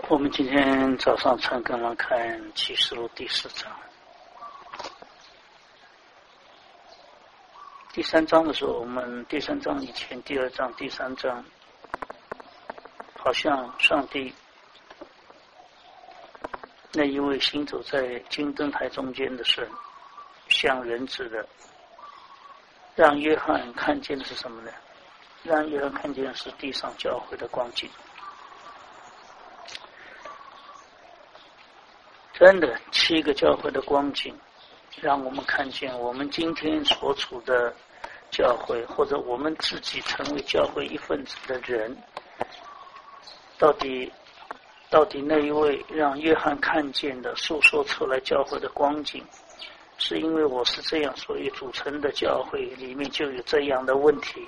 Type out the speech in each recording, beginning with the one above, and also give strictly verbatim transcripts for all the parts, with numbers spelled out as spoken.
我们今天早上才刚刚看启示录第四章，第三章的时候，我们第三章以前第二章第三章好像上帝那一位行走在金灯台中间的神像人子的，让约翰看见的是什么呢？让约翰看见的是地上教会的光景。真的，七个教会的光景让我们看见我们今天所处的教会，或者我们自己成为教会一份子的人，到底到底那一位让约翰看见的诉说出来教会的光景，是因为我是这样所以组成的教会里面就有这样的问题，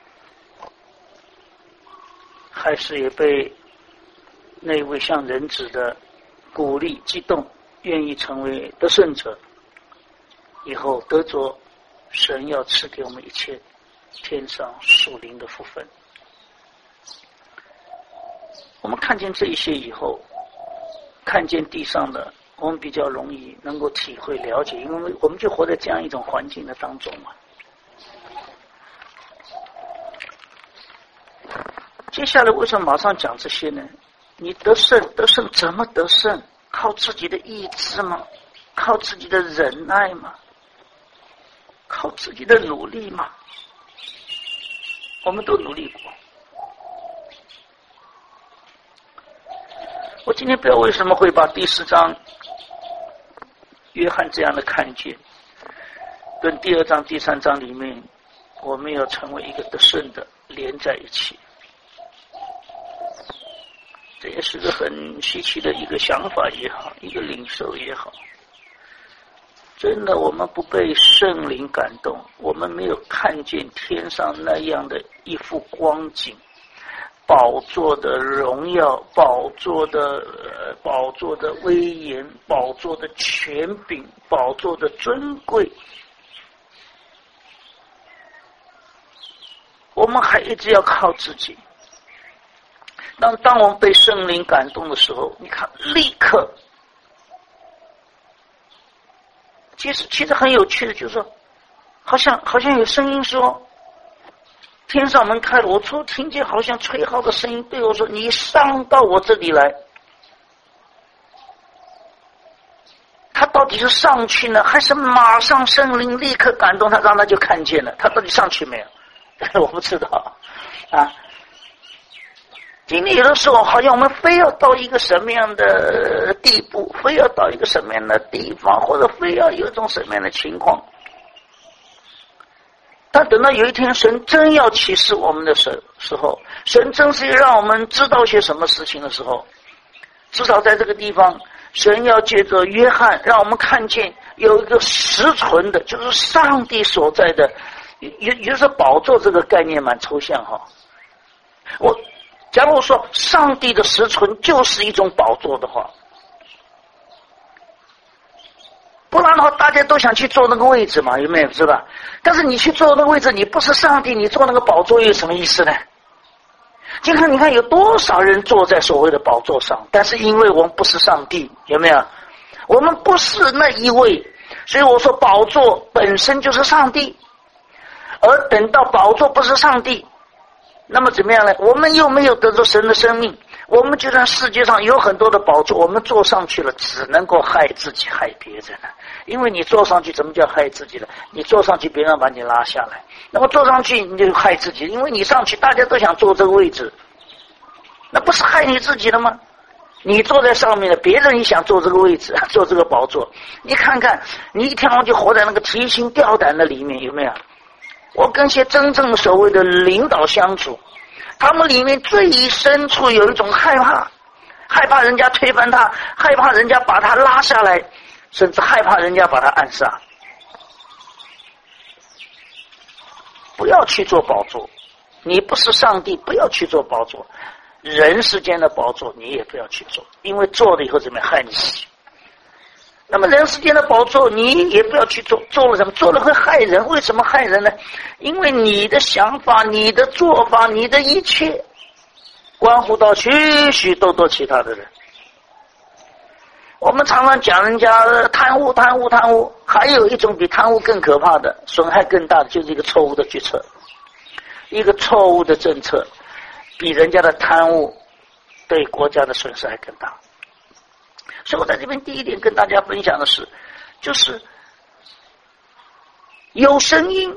还是也被那位像人子的鼓励激动，愿意成为得胜者，以后得着神要赐给我们一切天上属灵的福分。我们看见这一些以后，看见地上的，我们比较容易能够体会了解，因为我们就活在这样一种环境的当中嘛。接下来为什么马上讲这些呢？你得胜，得胜怎么得胜？靠自己的意志吗？靠自己的忍耐吗？靠自己的努力吗？我们都努力过。我今天不知道为什么会把第四章约翰这样的看见跟第二章第三章里面我们要成为一个得胜的连在一起，这也是个很稀奇的一个想法也好，一个领受也好。真的，我们不被圣灵感动，我们没有看见天上那样的一幅光景，宝座的荣耀，宝座的、呃、宝座的威严，宝座的权柄，宝座的尊贵，我们还一直要靠自己。当当我们被圣灵感动的时候，你看，立刻，其实其实很有趣的，就是说，好像好像有声音说，天上门开了，我初听见好像吹号的声音对我说：“你上到我这里来。”他到底是上去呢，还是马上圣灵立刻感动他，让他就看见了？他到底上去没有？我不知道啊。今天有的时候好像我们非要到一个什么样的地步，非要到一个什么样的地方，或者非要有一种什么样的情况，但等到有一天神真要启示我们的时候，神真是让我们知道些什么事情的时候，至少在这个地方，神要借着约翰让我们看见有一个实存的，就是上帝所在的，也也就是宝座这个概念蛮抽象哈。我假如说上帝的实存就是一种宝座的话，不然的话大家都想去坐那个位置嘛，有没有？是吧？但是你去坐那个位置，你不是上帝，你坐那个宝座有什么意思呢？就看你看有多少人坐在所谓的宝座上，但是因为我们不是上帝，有没有？我们不是那一位，所以我说宝座本身就是上帝，而等到宝座不是上帝，那么怎么样呢？我们又没有得着神的生命，我们就算世界上有很多的宝座，我们坐上去了，只能够害自己害别人了。因为你坐上去，怎么叫害自己了？你坐上去，别人把你拉下来，那么坐上去你就害自己，因为你上去，大家都想坐这个位置，那不是害你自己的吗？你坐在上面的，别人也想坐这个位置，坐这个宝座，你看看，你一天晚上就活在那个提心吊胆的里面，有没有？我跟些真正的所谓的领导相处，他们里面最深处有一种害怕，害怕人家推翻他，害怕人家把他拉下来，甚至害怕人家把他暗杀。不要去做宝座，你不是上帝，不要去做宝座。人世间的宝座你也不要去做，因为做了以后怎么样害你自己。那么人世间的宝座你也不要去做，做了什么？做了会害人。为什么害人呢？因为你的想法，你的做法，你的一切关乎到许许多多其他的人。 我们常常讲人家贪污贪污贪污，还有一种比贪污更可怕的损害更大的，就是一个错误的决策，一个错误的政策比人家的贪污对国家的损失还更大。所以我在这边第一点跟大家分享的是，就是有声音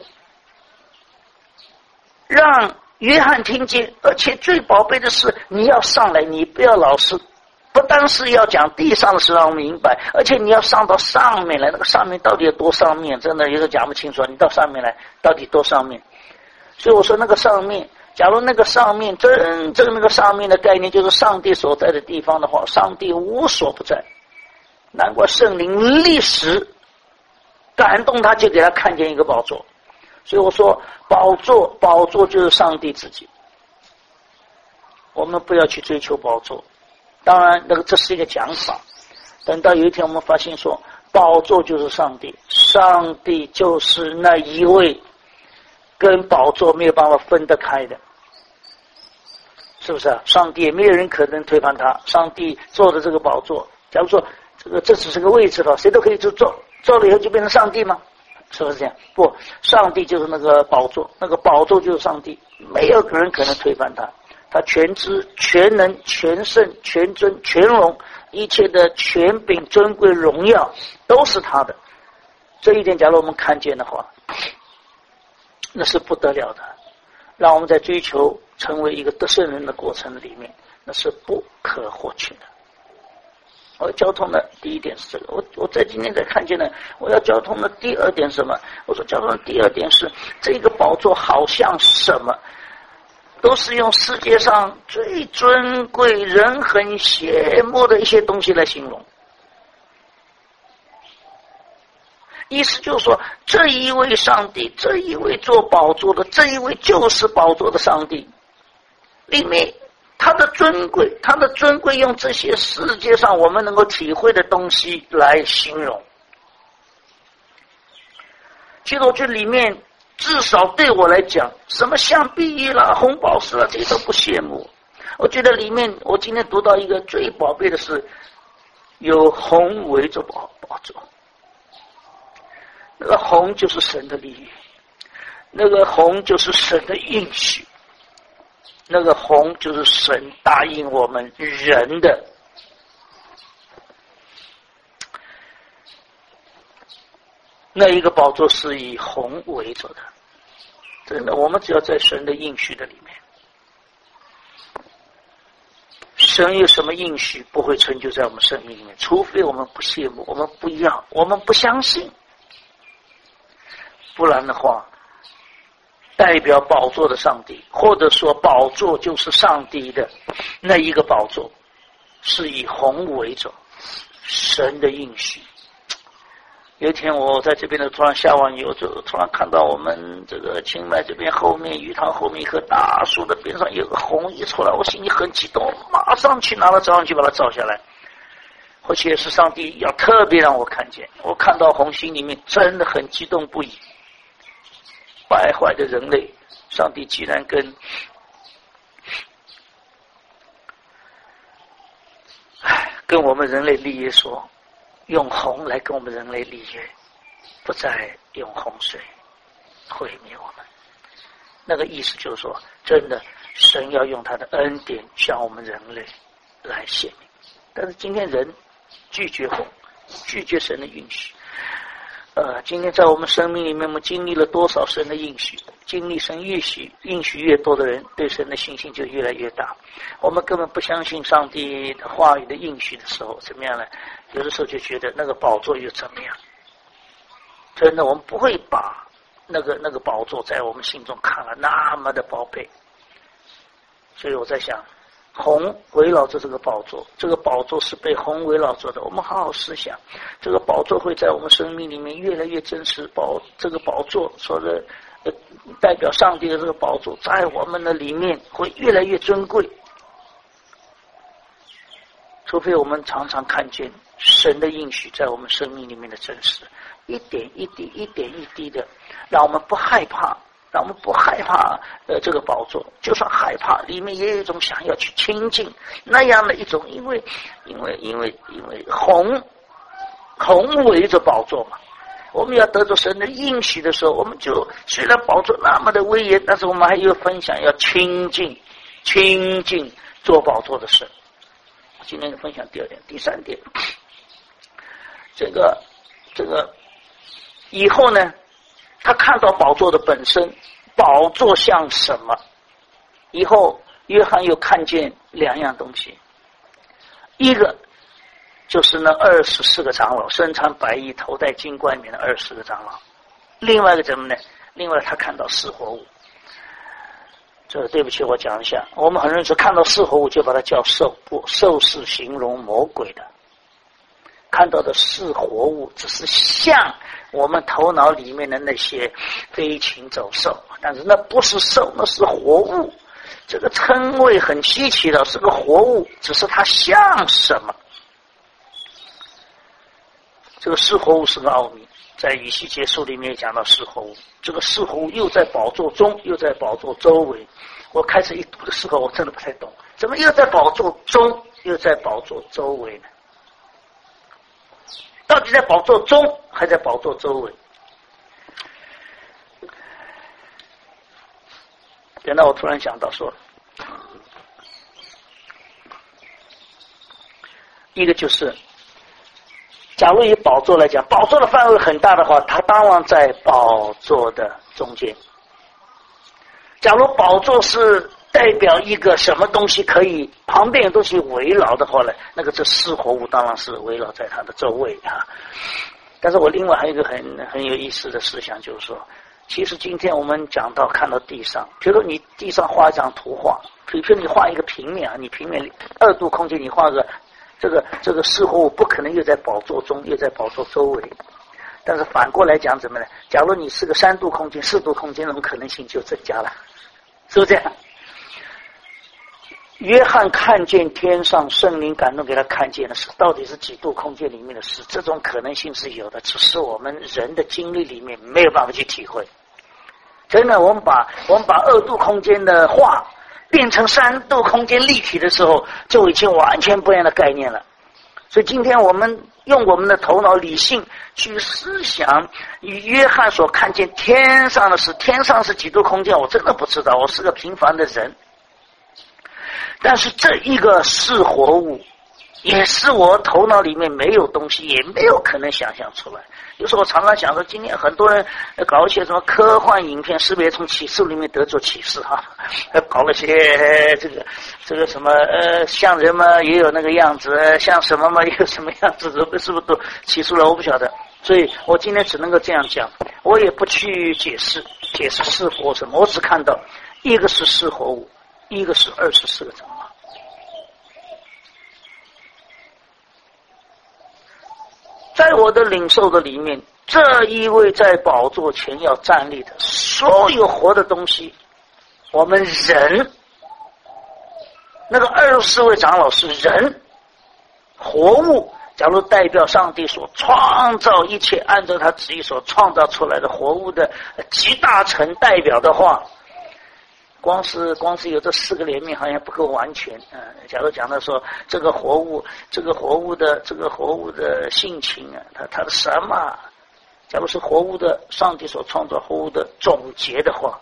让约翰听见，而且最宝贝的是你要上来，你不要老是不单是要讲地上的事让我明白，而且你要上到上面来，那个上面到底有多上面，真的有时讲不清楚，你到上面来到底多上面。所以我说那个上面，假如那个上面真正那个上面的概念就是上帝所在的地方的话，上帝无所不在，难怪圣灵立时感动他，就给他看见一个宝座。所以我说宝座，宝座就是上帝自己，我们不要去追求宝座。当然那个这是一个讲法，等到有一天我们发现说宝座就是上帝，上帝就是那一位跟宝座没有办法分得开的，是不是啊？上帝也没有人可能推翻他，上帝坐的这个宝座，假如说这个这只是个位置了，谁都可以坐，坐坐了以后就变成上帝吗？是不是这样？不，上帝就是那个宝座，那个宝座就是上帝，没有人可能推翻他，他全知全能全胜全尊全荣，一切的权柄尊贵荣耀都是他的。这一点假如我们看见的话，那是不得了的，让我们在追求成为一个得胜人的过程里面，那是不可或缺的。我交通的第一点是这个，我我在今天才看见了，我要交通的第二点是什么？我说交通的第二点是这个宝座好像什么，都是用世界上最尊贵、人很羡慕的一些东西来形容。意思就是说，这一位上帝，这一位做宝座的，这一位就是宝座的上帝，里面他的尊贵，他的尊贵用这些世界上我们能够体会的东西来形容。其实我觉得里面至少对我来讲，什么象碧啦、红宝石啦，这些都不羡慕。我觉得里面我今天读到一个最宝贝的是有红围着宝宝座，那个红就是神的利益，那个红就是神的应许，那个红就是神答应我们人的。那一个宝座是以红围着的，真的，我们只要在神的应许的里面，神有什么应许不会成就在我们生命里面，除非我们不羡慕，我们不要，我们不相信，不然的话，代表宝座的上帝，或者说宝座就是上帝的那一个宝座，是以红围着，神的应许。有一天我在这边的突然下完油，就突然看到我们这个清迈这边后面鱼塘后面一棵大树的边上有个红一出来，我心里很激动，马上去拿了照相机把它照下来。或许也是上帝要特别让我看见，我看到红心里面真的很激动不已。败坏的人类，上帝既然跟跟我们人类立约说，用红来跟我们人类立约，不再用洪水毁灭我们。那个意思就是说，真的神要用他的恩典向我们人类来显明。但是今天人拒绝红，拒绝神的允许。呃，今天在我们生命里面，我们经历了多少神的应许？经历神应许应许越多的人，对神的信心就越来越大。我们根本不相信上帝的话语的应许的时候，怎么样呢？有的时候就觉得那个宝座又怎么样？真的，我们不会把那个那个宝座在我们心中看了那么的宝贝。所以我在想，红围绕着这个宝座，这个宝座是被红围绕着的。我们好好思想，这个宝座会在我们生命里面越来越真实。宝这个宝座说的、呃、代表上帝的这个宝座，在我们的里面会越来越尊贵。除非我们常常看见神的应许在我们生命里面的真实，一点一滴、一点一滴的，让我们不害怕， 那我们不害怕呃这个宝座，就算害怕，里面也有一种想要去亲近那样的一种，因为因为因为因为宏宏围着宝座嘛。我们要得着神的应许的时候，我们就虽然宝座那么的威严，但是我们还有分享要亲近亲近做宝座的神。今天分享第二点，第三点，这个这个以后呢，他看到宝座的本身，宝座像什么？以后约翰又看见两样东西，一个就是那二十四个长老，身穿白衣，头戴金冠冕的二十四个长老。另外一个什么呢？另外他看到四活物。这个对不起，我讲一下，我们很多人说看到四活物就把它叫兽，不，兽是形容魔鬼的。看到的四活物只是像我们头脑里面的那些飞禽走兽，但是那不是兽，那是活物。这个称谓很稀奇的，是个活物，只是它像什么。这个四活物是个奥秘，在以西结书里面也讲到四活物。这个四活物又在宝座中，又在宝座周围。我开始一读的时候，我真的不太懂，怎么又在宝座中，又在宝座周围呢？到底在宝座中，还在宝座周围？等到我突然想到说，一个就是假如以宝座来讲，宝座的范围很大的话，它当然在宝座的中间。假如宝座是代表一个什么东西可以旁边有东西围绕的话呢，那个这四活物当然是围绕在它的周围啊。但是我另外还有一个很很有意思的思想，就是说，其实今天我们讲到看到地上，比如说你地上画一张图画，比如说你画一个平面啊，你平面二度空间你画个这个这个四活物不可能又在宝座中又在宝座周围，但是反过来讲怎么呢？假如你是个三度空间四度空间，那种可能性就增加了，是不是这样？约翰看见天上圣灵感动给他看见的是到底是几度空间里面的事，这种可能性是有的，只是我们人的经历里面没有办法去体会。真的，我们把我们把二度空间的画变成三度空间立体的时候，就已经完全不一样的概念了。所以今天我们用我们的头脑理性去思想，与约翰所看见天上的事，天上是几度空间，我真的不知道，我是个平凡的人。但是这一个是活物，也是我头脑里面没有东西，也没有可能想象出来。有时候我常常想说，今天很多人搞一些什么科幻影片，是不是也从启示里面得着启示哈？搞了些这个这个什么呃，像人嘛也有那个样子，像什么嘛也有什么样子，是不是都启示了？我不晓得，所以我今天只能够这样讲，我也不去解释解释是活什么，我只看到一个是是活物，一个是二十四个长老。在我的领受的里面，这一位在宝座前要站立的所有活的东西，我们人，那个二十四位长老是人，活物。假如代表上帝所创造一切，按照他旨意所创造出来的活物的集大成代表的话，光是光是有这四个联名好像不够完全。嗯、呃，假如讲到说这个活物，这个活物的这个活物的性情啊，它它的什么？假如是活物的上帝所创造活物的总结的话，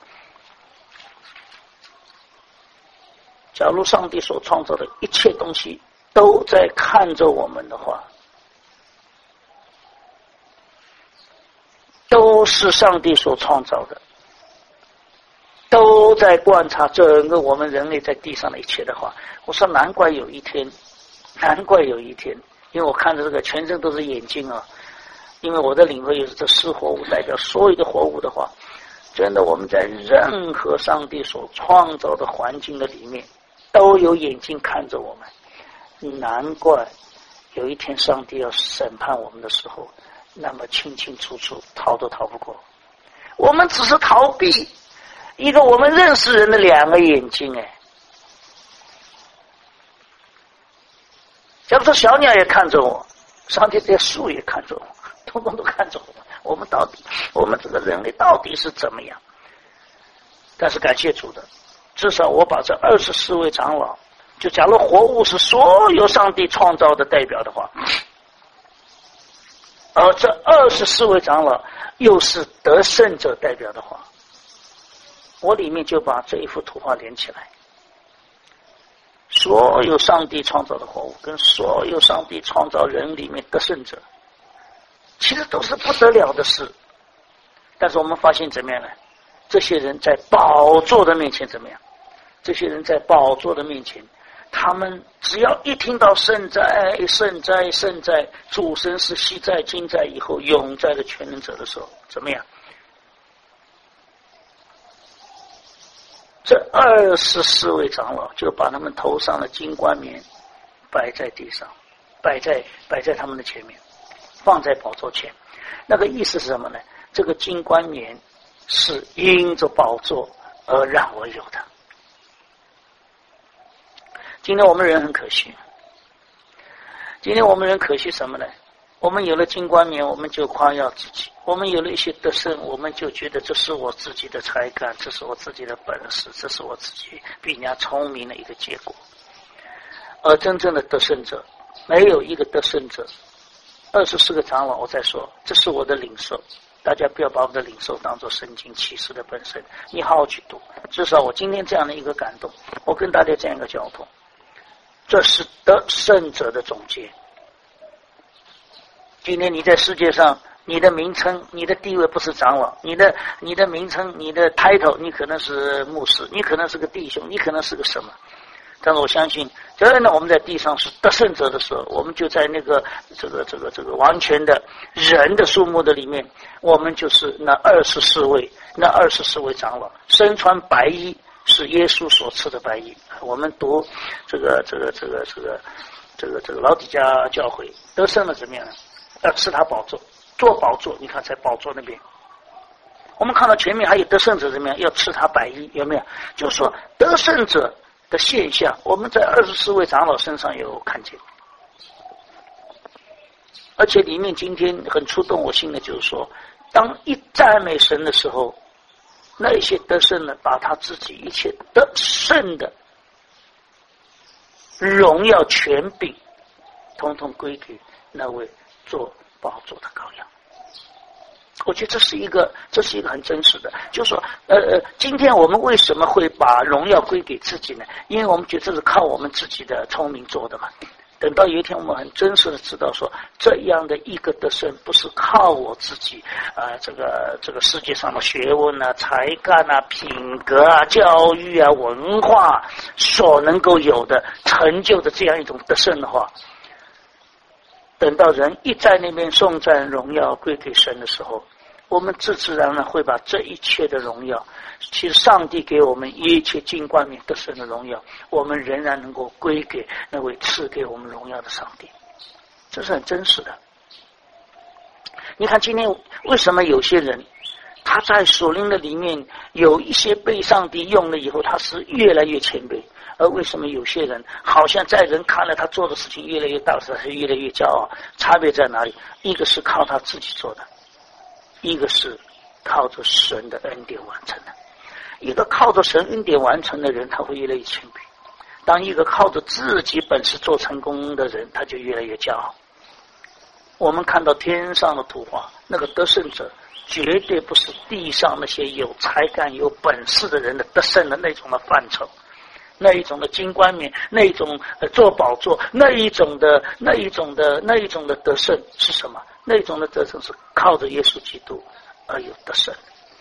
假如上帝所创造的一切东西都在看着我们的话，都是上帝所创造的。都在观察整个我们人类在地上的一切的话，我说难怪有一天，难怪有一天，因为我看着这个全身都是眼睛啊，因为我的领会就是这四活物代表所有的活物的话，真的我们在任何上帝所创造的环境的里面，都有眼睛看着我们。难怪有一天上帝要审判我们的时候，那么清清楚楚，逃都逃不过。我们只是逃避一个我们认识人的两个眼睛。哎，假如说小鸟也看着我，上帝这些树也看着我，通通都看着我们，我们到底我们这个人类到底是怎么样？ 但是感谢主的，至少我把这二十四位长老，就假如活物是所有上帝创造的代表的话，而这二十四位长老又是得胜者代表的话，我里面就把这一幅图画连起来。所有上帝创造的活物跟所有上帝创造人里面得胜者，其实都是不得了的事。但是我们发现怎么样呢？这些人在宝座的面前怎么样？这些人在宝座的面前，他们只要一听到圣哉圣哉圣哉，主神是昔在今在以后永在的全能者的时候，怎么样？这二十四位长老就把他们头上的金冠冕摆在地上，摆在摆在他们的前面，放在宝座前。那个意思是什么呢？这个金冠冕是因着宝座而让我有的。今天我们人很可惜，今天我们人可惜什么呢？我们有了金冠冕，我们就夸耀自己；我们有了一些得胜，我们就觉得这是我自己的才干，这是我自己的本事，这是我自己比人家聪明的一个结果。而真正的得胜者，没有一个得胜者。二十四个长老，我再说，这是我的领受，大家不要把我的领受当作圣经启示的本身，你好好去读。至少我今天这样的一个感动，我跟大家这样一个交通，这是得胜者的总结。今天你在世界上，你的名称、你的地位不是长老，你的你的名称、你的 title， 你可能是牧师，你可能是个弟兄，你可能是个什么。但是我相信，只要呢我们在地上是得胜者的时候，我们就在那个这个这个这个完全的人的数目的里面，我们就是那二十四位，那二十四位长老，身穿白衣，是耶稣所赐的白衣。我们读这个这个这个这个这个这个老底嘉教会得胜了怎么样呢？要吃他宝座，做宝座，你看在宝座那边，我们看到前面还有得胜者怎么样？要吃他白衣，有没有？就是说得胜者的现象，我们在二十四位长老身上有看见。而且里面今天很触动我心的就是说，当一赞美神的时候，那一些得胜的把他自己一切得胜的荣耀权柄统统归给那位做宝座的羔羊。我觉得这是一个，这是一个很真实的，就是说，呃呃，今天我们为什么会把荣耀归给自己呢？因为我们觉得这是靠我们自己的聪明做的嘛。等到有一天我们很真实的知道说，这样的一个得胜不是靠我自己啊、呃，这个这个世界上的学问啊、才干啊、品格啊、教育啊、文化所能够有的成就的这样一种得胜的话，等到人一在那边颂赞荣耀归给神的时候，我们自自然然会把这一切的荣耀，其实上帝给我们一切尽冠冕得胜的荣耀，我们仍然能够归给那位赐给我们荣耀的上帝，这是很真实的。你看今天为什么有些人他在属灵的里面有一些被上帝用了以后，他是越来越谦卑，而为什么有些人好像在人看了他做的事情越来越大，他是越来越骄傲？差别在哪里？一个是靠他自己做的，一个是靠着神的恩典完成的。一个靠着神恩典完成的人，他会越来越谦卑；当一个靠着自己本事做成功的人，他就越来越骄傲。我们看到天上的图画，那个得胜者绝对不是地上那些有才干有本事的人的得胜的那种的范畴，那一种的金冠冕，那一种呃做宝座，那一种的那一种的那一种的得胜是什么？那一种的得胜是靠着耶稣基督而有得胜。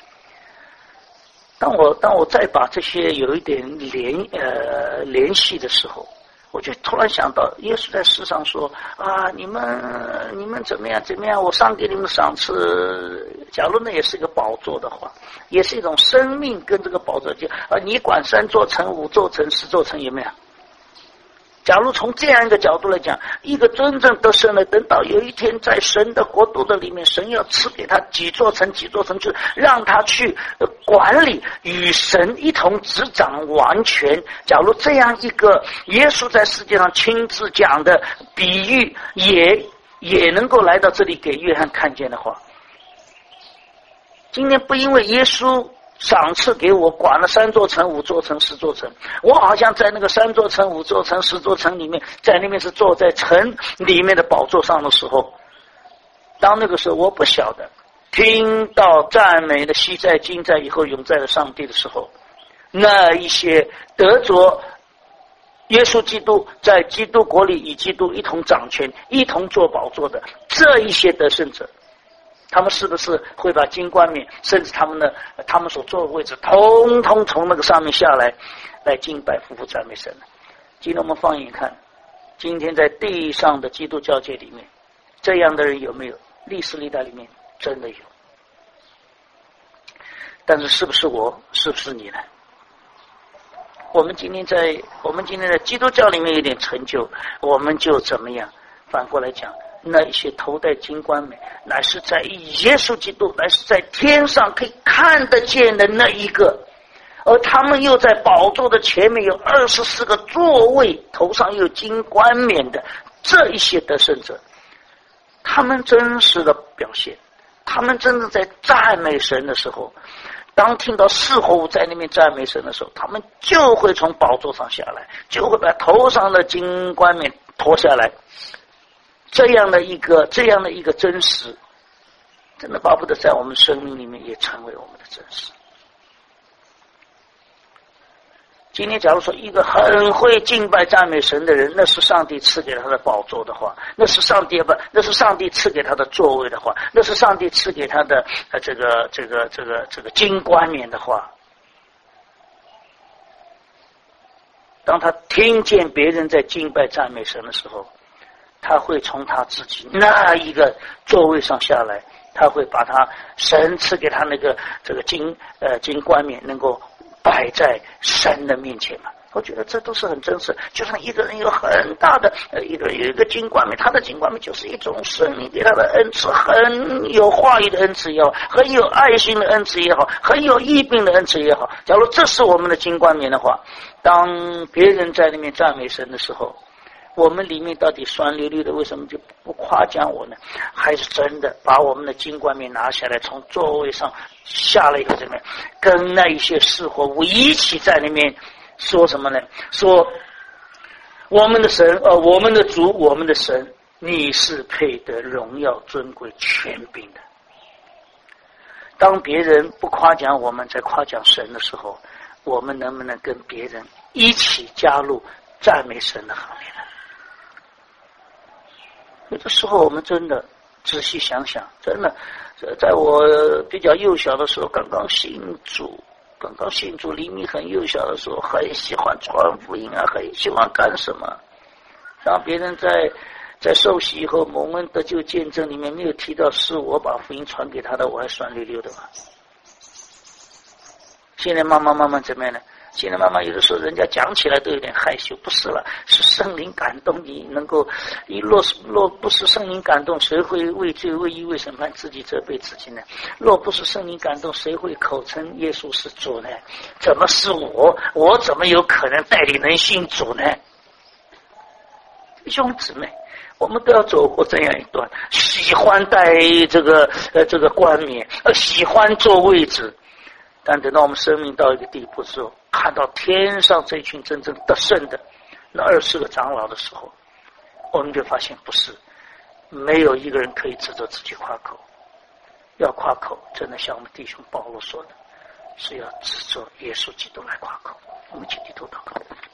当我当我再把这些有一点联呃联系的时候，我就突然想到，耶稣在世上说啊，你们你们怎么样怎么样，我上给你们赏赐。假如那也是一个宝座的话，也是一种生命跟这个宝座就啊，你管三座城、五座城、十座城有没有？假如从这样一个角度来讲，一个真正得胜的，等到有一天在神的国度的里面，神要赐给他几座城几座城，就是让他去管理，与神一同执掌完全。假如这样一个耶稣在世界上亲自讲的比喻也也能够来到这里给约翰看见的话，今天不因为耶稣赏赐给我管了三座城、五座城、十座城，我好像在那个三座城、五座城、十座城里面，在那边是坐在城里面的宝座上的时候，当那个时候我不晓得，听到赞美的昔在、今在、以后永在的上帝的时候，那一些得着耶稣基督在基督国里与基督一同掌权、一同做宝座的这一些得胜者，他们是不是会把金冠冕，甚至他们的他们所坐的位置，通通从那个上面下来，来敬拜、夫妇赞美神呢？今天我们放眼看，今天在地上的基督教界里面，这样的人有没有？历史历代里面真的有，但是是不是我？是不是你呢？我们今天在我们今天在基督教里面有点成就，我们就怎么样？反过来讲，那一些头戴金冠冕，乃是在耶稣基督，乃是在天上可以看得见的那一个，而他们又在宝座的前面有二十四个座位，头上又有金冠冕的这一些得胜者，他们真实的表现，他们真正在赞美神的时候，当听到四活物在那边赞美神的时候，他们就会从宝座上下来，就会把头上的金冠冕脱下来。这样的一个这样的一个真实，真的巴不得在我们生命里面也成为我们的真实。今天假如说一个很会敬拜赞美神的人，那是上帝赐给他的宝座的话，那是上帝不那是上帝赐给他的座位的话，那是上帝赐给他的呃这个这个这个这个金冠冕的话，当他听见别人在敬拜赞美神的时候，他会从他自己那一个座位上下来，他会把他神赐给他那个这个金呃金冠冕能够摆在神的面前嘛。我觉得这都是很真实。就像一个人有很大的呃一个有一个金冠冕，他的金冠冕就是一种神灵给他的恩赐，很有话语的恩赐也好，很有爱心的恩赐也好，很有医病的恩赐也好。假如这是我们的金冠冕的话，当别人在那边赞美神的时候，我们里面到底酸溜溜的，为什么就不夸奖我呢？还是真的把我们的金冠冕拿下来，从座位上下来以后，怎么样跟那一些事活物一起在那边说什么呢？说我们的神呃，我们的主，我们的神，你是配得荣耀、尊贵、权柄的。当别人不夸奖我们，在夸奖神的时候，我们能不能跟别人一起加入赞美神的行列呢？有的时候我们真的仔细想想，真的在我比较幼小的时候，刚刚信主刚刚信主离你很幼小的时候，很喜欢传福音啊，很喜欢干什么，让别人在在受洗以后蒙恩得救见证里面没有提到是我把福音传给他的，我还酸溜溜的吧。现在慢慢慢慢怎么样呢？现在慢慢有的时候人家讲起来都有点害羞，不是了，是圣灵感动你能够，一若是若不是圣灵感动，谁会为罪为义为审判自己责备自己呢？若不是圣灵感动，谁会口称耶稣是主呢？怎么是我？我怎么有可能带领人信主呢？弟兄姊妹，我们都要走过这样一段，喜欢带这个呃这个冠冕，呃喜欢坐位置。但等到我们生命到一个地步之后，看到天上这群真正得胜的那二十个长老的时候，我们就发现不是，没有一个人可以指着自己夸口。要夸口，真的像我们弟兄保罗说的，是要指着耶稣基督来夸口。我们请低头祷告。